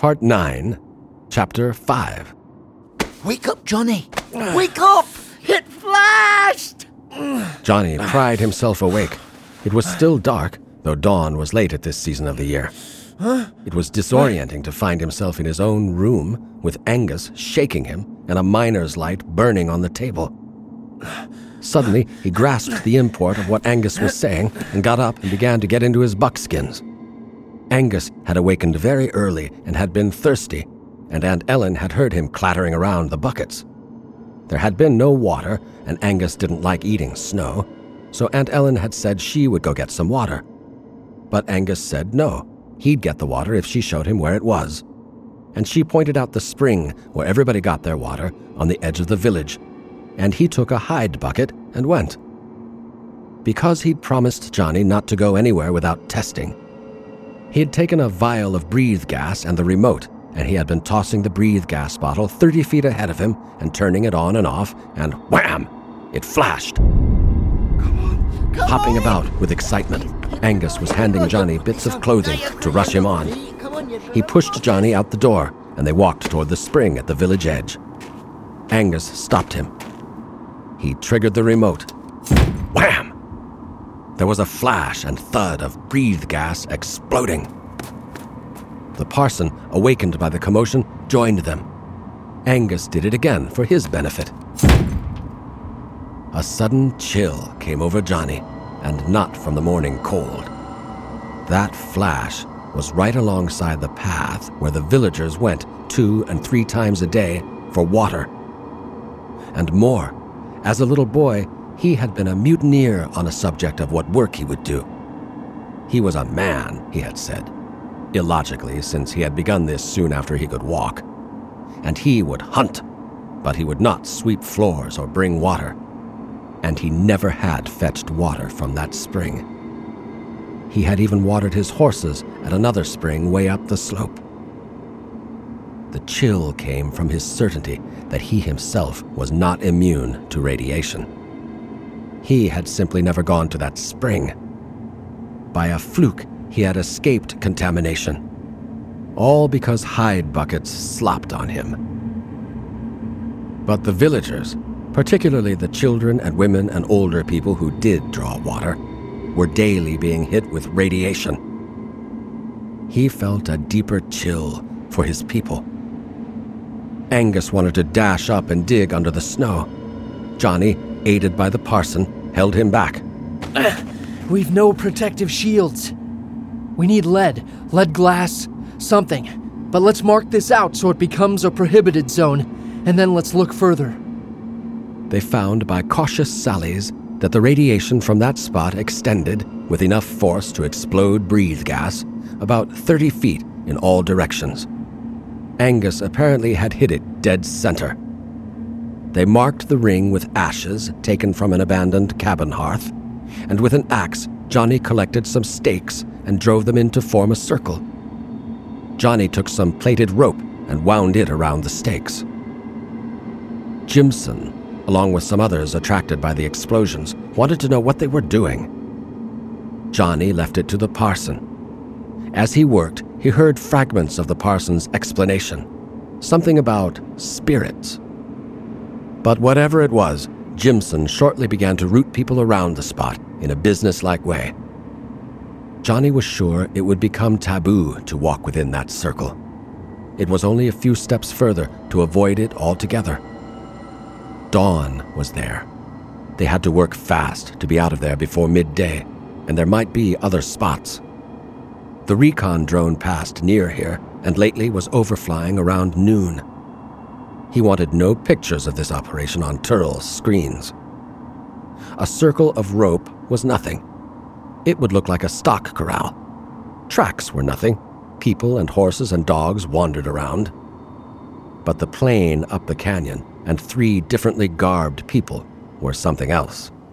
Part 9, Chapter 5. Wake up, Johnny! Wake up! It flashed! Johnny pried himself awake. It was still dark, though dawn was late at this season of the year. It was disorienting to find himself in his own room, with Angus shaking him and a miner's light burning on the table. Suddenly, he grasped the import of what Angus was saying and got up and began to get into his buckskins. Angus had awakened very early and had been thirsty, and Aunt Ellen had heard him clattering around the buckets. There had been no water, and Angus didn't like eating snow, so Aunt Ellen had said she would go get some water. But Angus said no, he'd get the water if she showed him where it was. And she pointed out the spring where everybody got their water on the edge of the village, and he took a hide bucket and went. Because he'd promised Johnny not to go anywhere without testing, he had taken a vial of breathe gas and the remote, and he had been tossing the breathe gas bottle 30 feet ahead of him and turning it on and off, and wham! It flashed. Hopping about with excitement, Angus was handing Johnny bits of clothing to rush him on. He pushed Johnny out the door, and they walked toward the spring at the village edge. Angus stopped him. He triggered the remote. Wham! There was a flash and thud of breathe gas exploding. The parson, awakened by the commotion, joined them. Angus did it again for his benefit. A sudden chill came over Johnny, and not from the morning cold. That flash was right alongside the path where the villagers went 2 and 3 times a day for water. And more, as a little boy, he had been a mutineer on a subject of what work he would do. He was a man, he had said, illogically, since he had begun this soon after he could walk. And he would hunt, but he would not sweep floors or bring water. And he never had fetched water from that spring. He had even watered his horses at another spring way up the slope. The chill came from his certainty that he himself was not immune to radiation. He had simply never gone to that spring. By a fluke, he had escaped contamination. All because hide buckets slopped on him. But the villagers, particularly the children and women and older people who did draw water, were daily being hit with radiation. He felt a deeper chill for his people. Angus wanted to dash up and dig under the snow. Johnny, aided by the parson, held him back. We've no protective shields. We need lead glass, something. But let's mark this out so it becomes a prohibited zone, and then let's look further. They found by cautious sallies that the radiation from that spot extended, with enough force to explode breathe gas, about 30 feet in all directions. Angus apparently had hit it dead center. They marked the ring with ashes taken from an abandoned cabin hearth, and with an axe, Johnny collected some stakes and drove them in to form a circle. Johnny took some plaited rope and wound it around the stakes. Jimson, along with some others attracted by the explosions, wanted to know what they were doing. Johnny left it to the parson. As he worked, he heard fragments of the parson's explanation, something about spirits. But whatever it was, Jimson shortly began to route people around the spot in a businesslike way. Johnny was sure it would become taboo to walk within that circle. It was only a few steps further to avoid it altogether. Dawn was there. They had to work fast to be out of there before midday, and there might be other spots. The recon drone passed near here, and lately was overflying around noon. He wanted no pictures of this operation on Turl's screens. A circle of rope was nothing. It would look like a stock corral. Tracks were nothing. People and horses and dogs wandered around. But the plain up the canyon and 3 differently garbed people were something else.